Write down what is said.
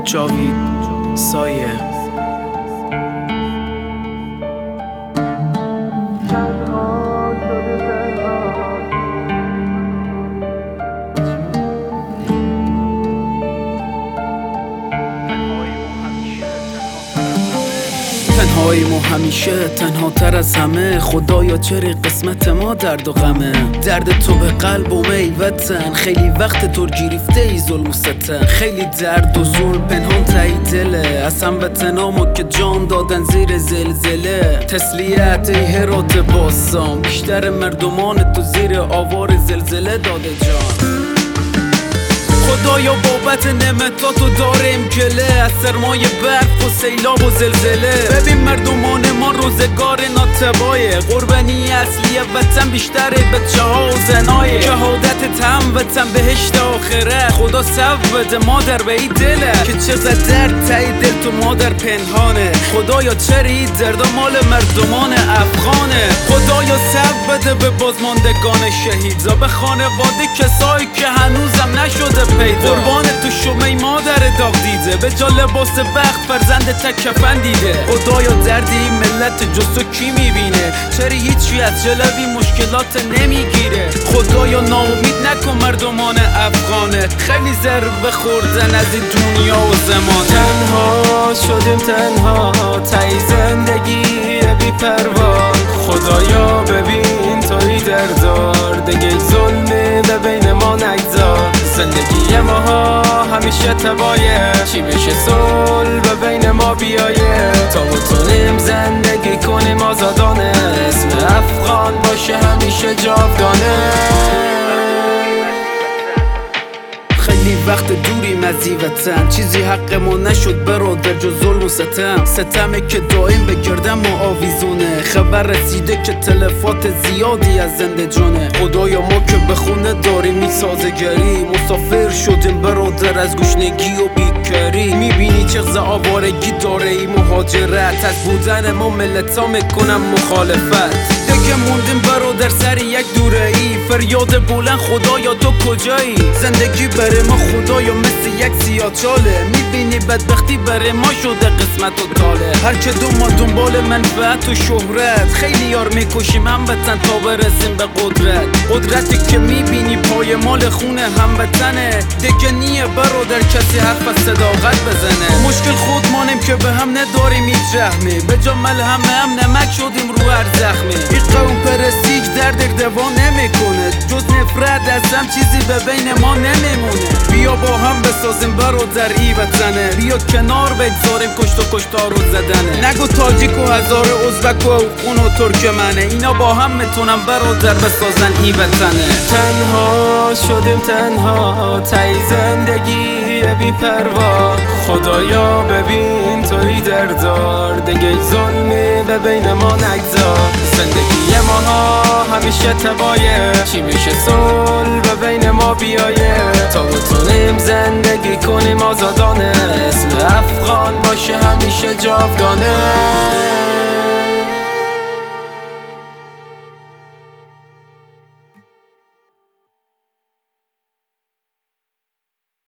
جاوید سایه. تنهاییم و همیشه تنها تر از همه. خدایا چرا قسمت ما درد و غمه. درد تو به قلب و میوتن، خیلی وقت تو گریفته ای ظلم و ستم. خیلی درد و ظلم پنهان تایی دله، از هموطنامو که جان دادن زیر زلزله. تسلیت ای هرات باستان، بیشتر مردمان تو زیر آوار زلزله داده جان. خدایا بابت نعمتاتو داریم گله، از سرمایه برف و سیلاب و زلزله. ببین مردمان ما روزگار ناتبایه، قربانی اصلی وطن بیشتره بچه ها و زنایه. شهادت هم وطن بهشت آخره، خدا صف بده مادر به این دله که چقدر درد تایی دل تو مادر پنهانه. خدایا چرا این دردا مال مردمان افغانه. خدایا صف بده به بازماندگان شهیدا، به خانواده کسایی که هنوزم نشده پیدا. قربان تو شمه مادر داغ دیده، به جا لباس بخت فرزند تک کفن دیده. خدایا درد این ملت جز تو کی میبینه؟ چرا هیچی از جلوی مشکلات نمیگیره؟ خدایا ناامید نکن مردمان افغانه، خیلی ضربه خوردن از این دنیا و زمانه. تنها شدیم تنها تای زندگی بی پروا. خدایا ببین توی دردار، دیگه ظلمی به بین ما نگذار. زندگی ماها همیشه تبایه، چی میشه صلح به بین ما بیایه. تا بتونیم زندگی کنیم آزادانه، اسم افغان باشه همیشه جاودانه. خیلی وقت دوریم از این وطن، چیزی حق ما نشد برادر جز ظلم و ستم. ستمه که دائم به گردن ما آویزونه، خبر رسیده که تلفات زیادی از زنده جانه. خدایا ما که به خونه داریم میسازگری، مسافر شدیم برادر از گشنگی و بیکاری. میبینی چقدر آوارگی داره این مهاجرت، از بودن ما ملتا میکنم مخالفت. دیگه موندیم برادر سر یک دوره ای، فریاد بلند خدایا تو کجایی؟ زندگی برای ما خدایا مثل یک سیاچاله، میبینی بدبختی برای ما شده قسمت و تاله. هر که ما دنبال منفعت و شهرت، خیلی یار میکشیم هموطن تا برسیم به قدرتی که میبینی پای مال خونه هموطنه. دیگه نیه برادر کسی حرف از صداقت بزنه. مشکل خود مانیم که به هم نداریم هیچ رحمی، به جا ملهم هم نمک شدیم رو هر زخمی. این قوم پرستیج درد دوا نمیکنه، جز نفرت از هم چیزی به بین ما نمیمونه. بیا با هم بسازیم برادر ای وطنه، بیا کنار بگذاریم کشت و کشتار و زدنه. نگو تاجیک و هزار ازبک و افغان و ترکمنه، اینا با هم میتونن برادر بسازن ای وطنه. تنها شدیم تنها تای زندگی بی پروا. خدایا ببین توی دردار، دیگه ظلمی به بین ما نگذار. زندگی ماها همیشه تبایه، چی میشه صلح به بین ما بیایه. تا بتونیم زندگی کنیم آزادانه، اسم افغان باشه همیشه جاودانه.